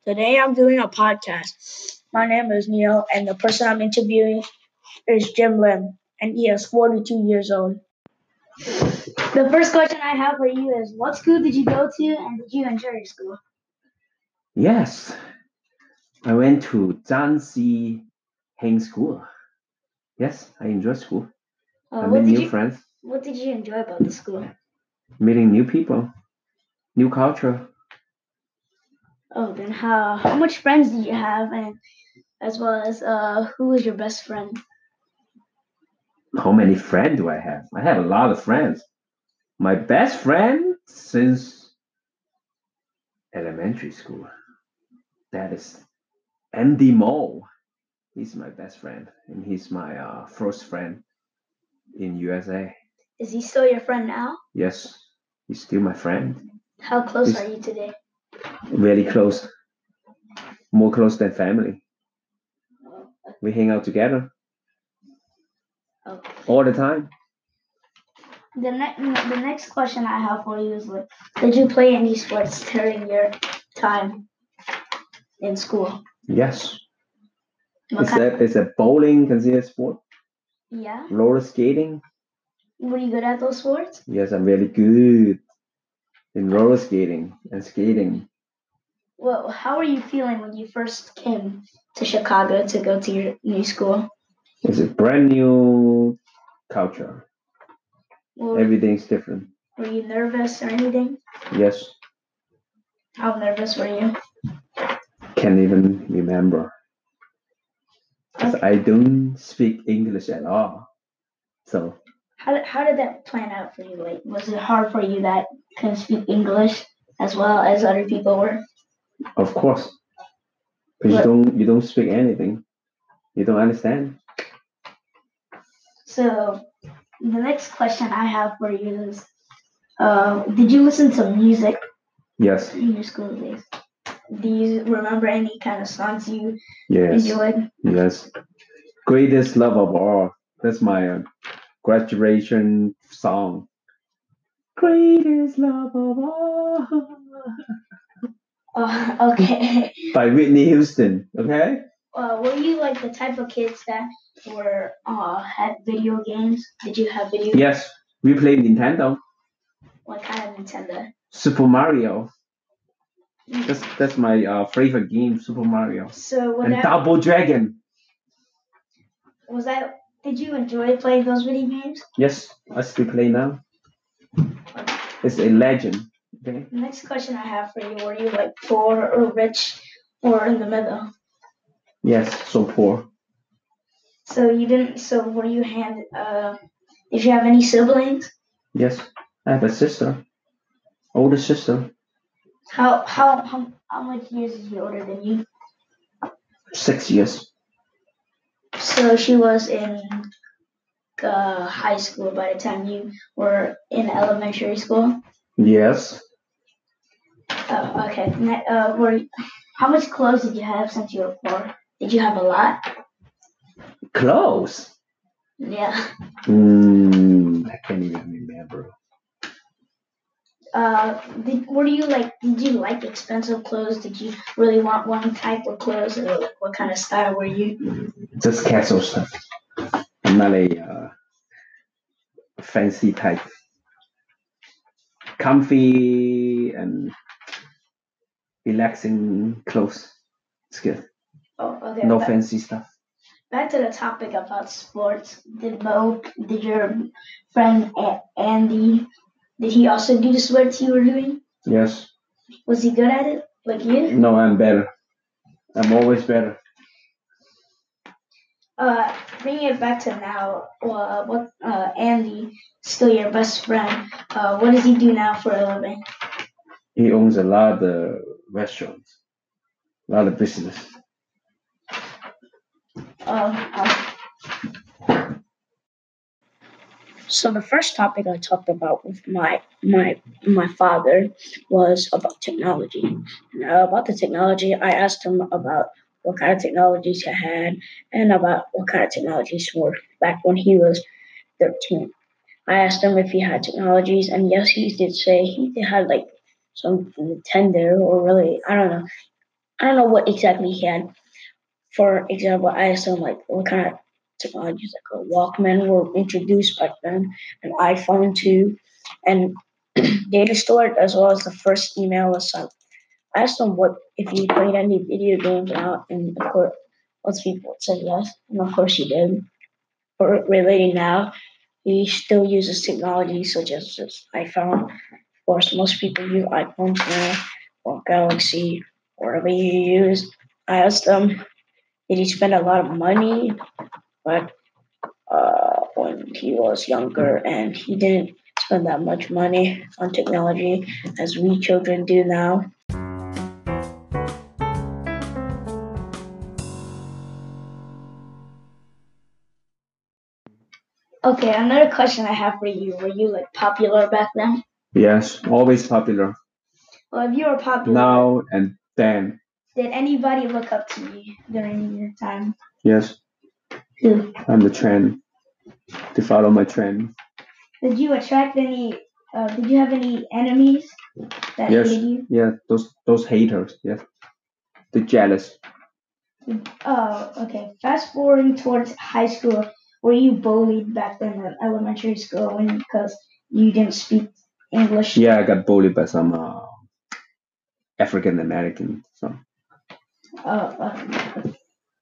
Today I'm doing a podcast. My name is Neil, and the person I'm interviewing is Jim Lim, and he is 42 years old. The first question I have for you is, what school did you go to, and did you enjoy your school? Yes, I went to Zhanxi Heng School. Yes, I enjoy school. I What made did new you friends, What did you enjoy about the school? meeting new people, new culture. Oh, then how much friends did you have, and as well as who was your best friend? How many friends do I have? I have a lot of friends. My best friend since elementary school. That is Andy Mo. He's my best friend, and he's my first friend in USA. Is he still your friend now? Yes, he's still my friend. How close He's are you today? really close, more close than family. We hang out together Oh. all the time. The next question I have for you is like, did you play any sports during your time in school? Yes. What Is a bowling considered sport? Yeah. Roller skating? Were you good at those sports? Yes, I'm really good in roller skating and skating. Well, how were you feeling when you first came to Chicago to go to your new school? It's a brand new culture. Well, Everything's different. were you nervous or anything? Yes, How nervous were you? can't even remember. Because I don't speak English at all. So, How did that plan out for you? Like, was it hard for you that couldn't speak English as well as other people were? of course, because you don't speak anything. You don't understand. So the next question I have for you is, did you listen to music Yes, in your school days? Do you remember any kind of songs you yes, enjoyed? yes. Greatest love of all. That's my graduation song. Greatest love of all. Okay. By Whitney Houston. Okay. Were you like the type of kids that were had video games? Did you have video? Yes, we play Nintendo. What kind of Nintendo? Super Mario. That's my favorite game, Super Mario. So and Double Dragon. Was that? Did you enjoy playing those video games? Yes, I still play now. It's a legend. Okay. Next question I have for you: were you like poor or rich, or in the middle? Yes, so poor. So you didn't. So were you did you have any siblings? Yes, I have a sister, older sister. How much years is she older than you? 6 years. So she was in high school by the time you were in elementary school. Yes. Okay. How much clothes did you have since you were poor? Did you have a lot? Clothes? Yeah. I can't even remember. Did you like expensive clothes? Did you really want one type of clothes, or like, what kind of style were you? Just casual stuff. I'm not a fancy type. Comfy and relaxing clothes. It's good. Oh, okay. No fancy stuff. Back to the topic about sports. Did your friend Andy, did he also do the sports you were doing? Yes. Was he good at it, like you? No, I'm better. I'm always better. Bringing it back to now, Andy, still your best friend. What does he do now for a living? He owns a lot of restaurants, a lot of business. So the first topic I talked about with my father was about technology. About the technology, I asked him about what kind of technologies he had and about what kind of technologies were back when he was 13. I asked him if he had technologies, and yes, he did say he had like some Nintendo or really, I don't know. I don't know what exactly he had. For example, I asked him like what kind of technologies like a Walkman were introduced back then, an iPhone too, and data storage as well as the first email was sent. I asked him what if he played any video games out, and of course, most people said yes, and of course he did. But relating now, he still uses technology such as this iPhone. Of course, most people use iPhones now, or Galaxy, or whatever you use. I asked him, did he spend a lot of money? But when he was younger, and he didn't spend that much money on technology as we children do now. Okay, another question I have for you. Were you like popular back then? Yes, always popular. Well, if you were popular, Now and then. did anybody look up to you during your time? Yes, Who? I'm the trend. To follow my trend. Did you attract any? Did you have any enemies that Yes. hated you? Yeah, those haters. Yes, the jealous. Oh, okay. Fast forwarding towards high school, were you bullied back then in elementary school when because you didn't speak English? Yeah, I got bullied by some African American. So Uh,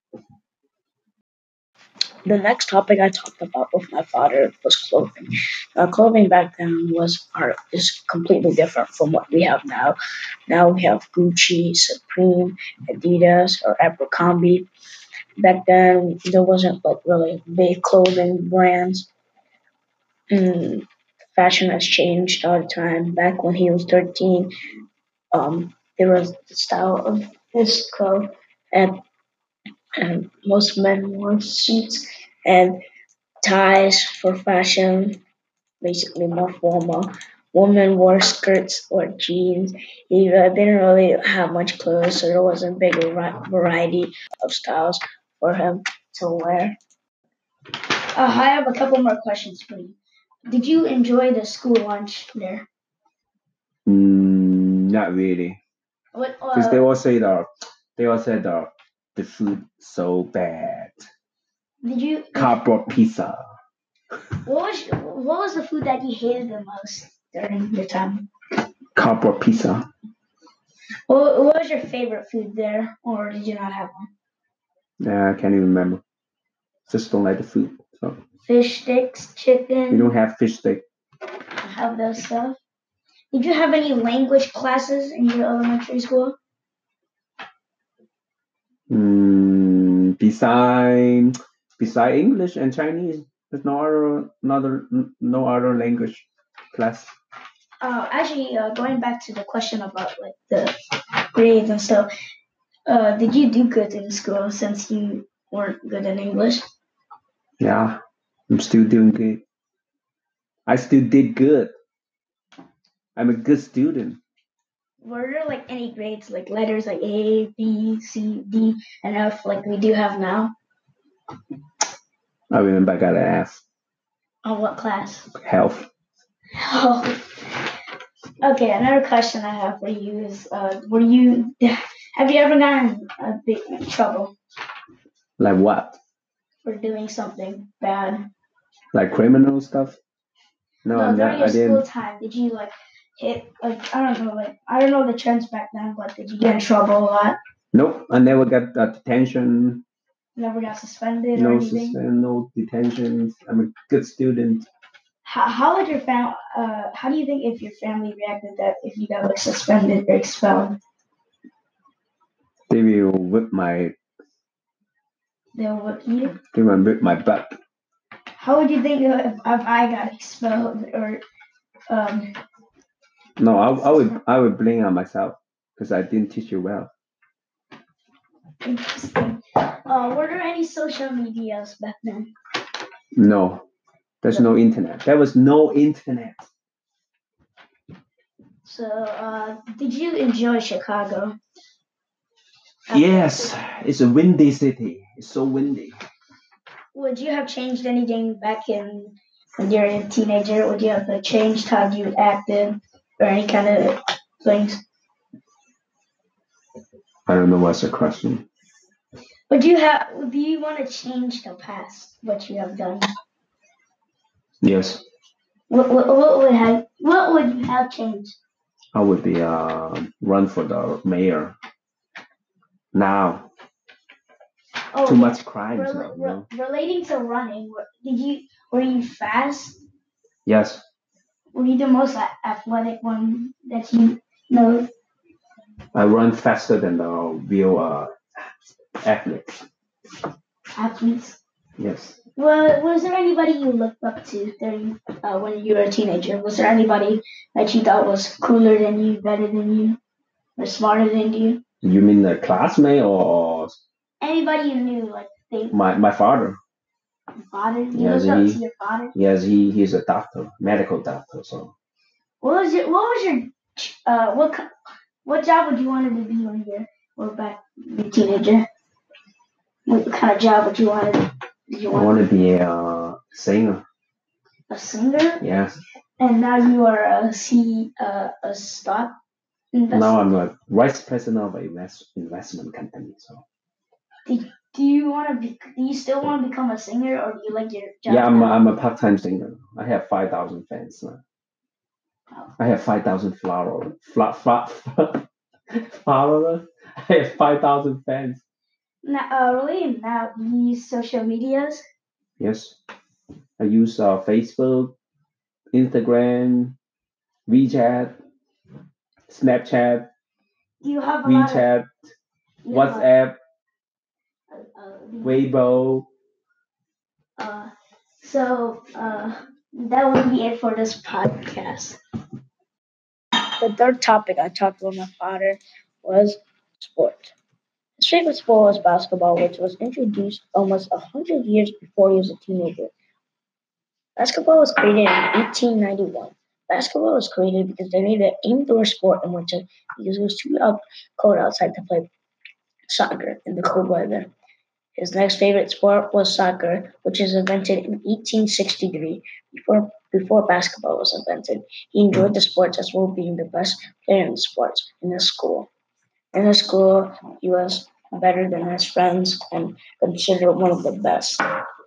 the next topic I talked about with my father was clothing. Clothing back then is completely different from what we have now. Now we have Gucci, Supreme, Adidas, or Abercrombie. Back then there wasn't like really big clothing brands. Mm, fashion has changed all the time. Back when he was 13, there was the style of this clothes, and most men wore suits and ties for fashion, basically more formal. Women wore skirts or jeans. He didn't really have much clothes, so there wasn't a big variety of styles for him to wear. I have a couple more questions for you. Did you enjoy the school lunch there? not really, What? because they all said the food so bad. Did you? Cardboard pizza. What was the food that you hated the most during your time? Cardboard pizza. What was your favorite food there, or did you not have one? Nah, I can't even remember. Just don't like the food. So Fish sticks, chicken. we don't have fish stick. Have those stuff. Did you have any language classes in your elementary school? Beside English and Chinese, there's no other language class. Actually, going back to the question about like the grades and stuff, did you do good in school since you weren't good in English? Yeah, I'm still doing good. I still did good. I'm a good student. Were there like any grades, like letters like A, B, C, D, and F, like we do have now? I remember I got an F. On what class? Health. Oh. Okay, another question I have for you is, have you ever gotten a big trouble Like what? for doing something bad? Like criminal stuff? No, during your I school didn't. time, did you like hit I don't know the trends back then, but did you get in trouble a lot? Nope, I never got detention. Never got suspended or anything? No detentions. I'm a good student. How would your how do you think if your family reacted that if you got like suspended or expelled? They will whip my. They'll whip you. They will whip my butt. How would you think if I got expelled or No, I would blame on myself because I didn't teach you well. Interesting. Were there any social medias back then? No, there's no internet. There was no internet. So, did you enjoy Chicago? Yes, it's a windy city. It's so windy. Would you have changed anything back in when you were a teenager? Would you have changed how you acted or any kind of things? I don't know what's the question. But do you want to change the past, what you have done? Yes, What would you have changed? I would be run for the mayor now. Oh, Too yeah. much crimes now, you know? Relating to running, were you fast? Yes, Were you the most athletic one that you know? I run faster than the real athletes. Athletes? Yes. Well, was there anybody you looked up to during when you were a teenager? Was there anybody that you thought was cooler than you, better than you, or smarter than you? You mean a classmate or Anybody you knew, like my father? your father? You Yes, looked up to your father. yes, he's a doctor, medical doctor. So What was your what job would you wanted to be when you were back a teenager? What kind of job would you wanted? Did you I want to be a singer. a singer? Yes. And now you are a stock investor. Now I'm a vice president of an investment company. So Do you want to be? Do you still want to become a singer, or do you like your job? yeah, now? I'm a part-time singer. I have 5,000 fans now. Oh. I have 5,000 followers. Followers. I have 5,000 fans. Now, really, now do you use social medias? Yes. I use Facebook, Instagram, WeChat, Snapchat, Do you have a WeChat, WhatsApp, Weibo. So that would be it for this podcast. The third topic I talked with my father was sport. His favorite sport was basketball, which was introduced almost 100 years before he was a teenager. Basketball was created in 1891. Basketball was created because they needed an indoor sport in winter because it was too cold outside to play soccer in the cold weather. His next favorite sport was soccer, which was invented in 1863, before basketball was invented. He enjoyed the sports as well, being the best player in the sports in his school. In his school, he was better than his friends and considered one of the best.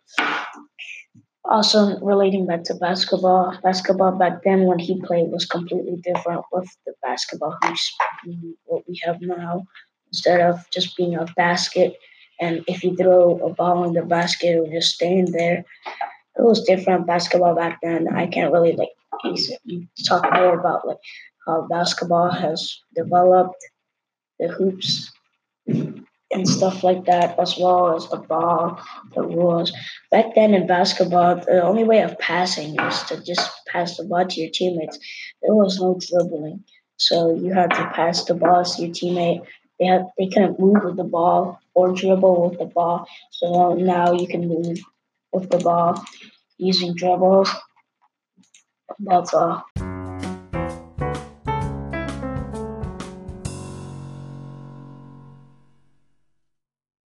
Also, relating back to basketball back then when he played was completely different with the basketball hoops, what we have now. Instead of just being a basket, and if you throw a ball in the basket, it will just stay in there. It was different basketball back then. I can't really talk more about like how basketball has developed, the hoops and stuff like that, as well as the ball, the rules. Back then in basketball, the only way of passing was to just pass the ball to your teammates. There was no dribbling, so you had to pass the ball to your teammate. They couldn't move with the ball or dribble with the ball. So now you can move with the ball using dribbles. That's all.